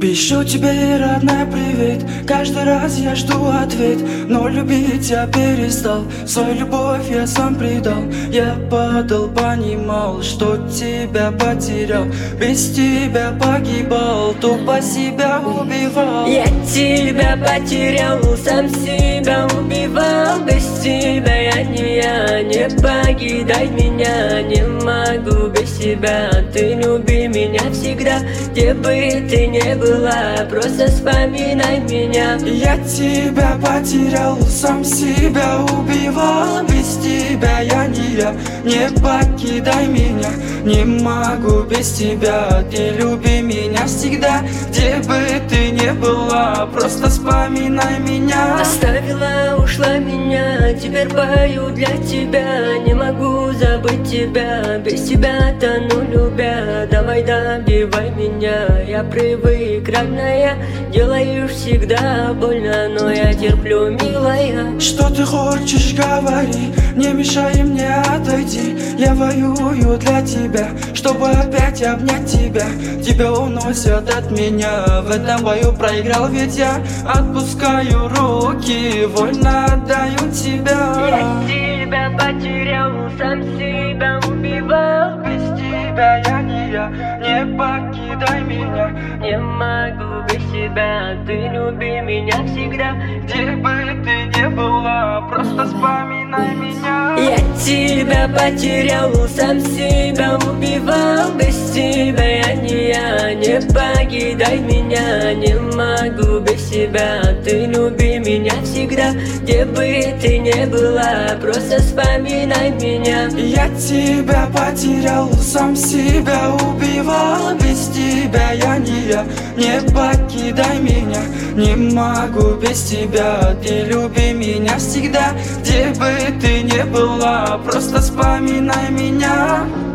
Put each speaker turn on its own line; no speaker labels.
Пишу тебе, родная, привет. Каждый раз я жду ответ, но любить я перестал. Свою любовь я сам предал. Я падал, понимал, что тебя потерял. Без тебя погибал, тупо себя убивал.
Я тебя потерял, сам себя убивал. Без тебя я, не покидай меня. Не могу без тебя, ты люби меня всегда. Где бы ты не была, просто вспоминай меня.
Я тебя потерял, сам себя убивал. Без тебя я, не покидай меня. Не могу без тебя, ты люби меня всегда. Где бы ты не была, просто вспоминай меня.
Оставила, ушла меня, теперь пою для тебя. Не могу забыть тебя, без тебя тону любя. Давай добивай меня, я привык, родная. Делаешь всегда больно, но я терплю, милая.
Что ты хочешь, говори, не мешай мне, отойди. Я воюю для тебя, чтобы опять обнять тебя. Тебя уносят от меня, в этом бою проиграл ведь я. Отпускаю руки, вольно отдаю тебя.
Я тебя потерял, сам себя убивал.
Без тебя я, не покидай меня.
Не могу без тебя, ты люби меня всегда.
Где бы ты не была, просто вспоминай меня.
Я тебя потерял, сам себя убивал. Без тебя я, не покидай меня. Не могу без тебя, ты люби меня всегда. Где бы ты не была, просто вспоминай меня.
Я тебя потерял, сам себя убивал. Без тебя я, не покидай меня. Не могу без тебя, ты люби меня всегда. Где бы ты не была, просто вспоминай меня.